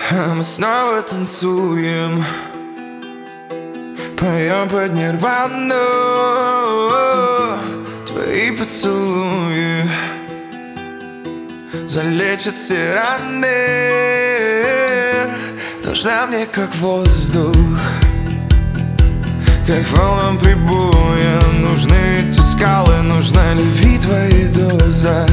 Мы снова танцуем, поем под нирвану. Твои поцелуи залечат все раны. Нужна мне как воздух, как волнам прибоя. Нужны эти скалы, нужна любви твоей доза.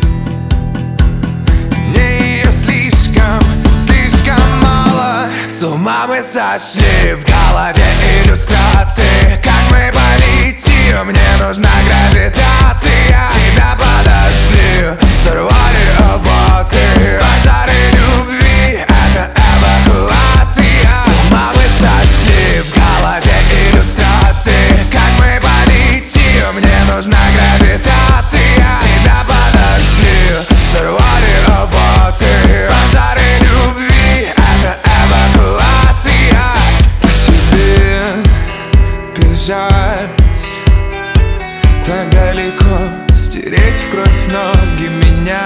Мне ее слишком мало. С ума мы сошли, в голове иллюстрации. Как мы полетим, мне нужна гравитация. Тебя подожгли, сорвали овации. Пожары любви, это эвакуация. С ума мы сошли, в голове иллюстрации. Как мы полетим, мне нужна гравитация. Тебя подожгли, сорвали овации. Пожары любви, это эвакуация. К тебе бежать так далеко, стереть в кровь ноги, меня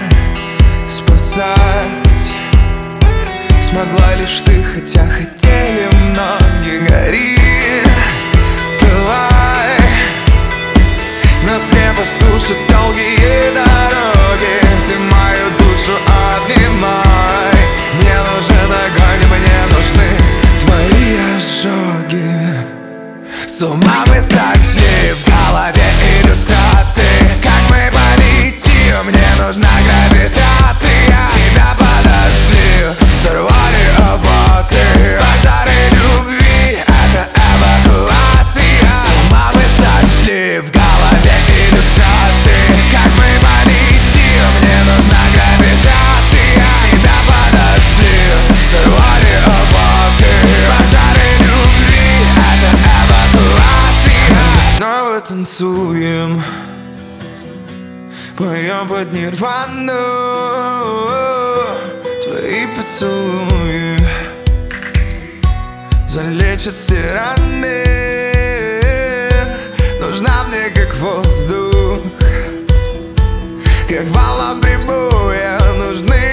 спасать смогла лишь ты, хотя хотели многие. Гори, пылай, нас не потушат долгие дороги. Ты мою душу обнимай. Мне нужен огонь, мне нужны твои ожоги. С ума мы сошли, в голове иллюстрации. Как мы полетим, мне нужна гравитация. Тебя подожгли, сорвали овации. Пожары любви, это эвакуация. С ума мы сошли, в голове иллюстрации. Как мы полетим, мне нужна гравитация. Тебя подожгли, сорвали овации. Пожары любви, это эвакуация. Мы снова танцуем, поем под нирвану. Твои поцелуи залечат все раны. Нужна мне как воздух, как волна прибоя. Нужны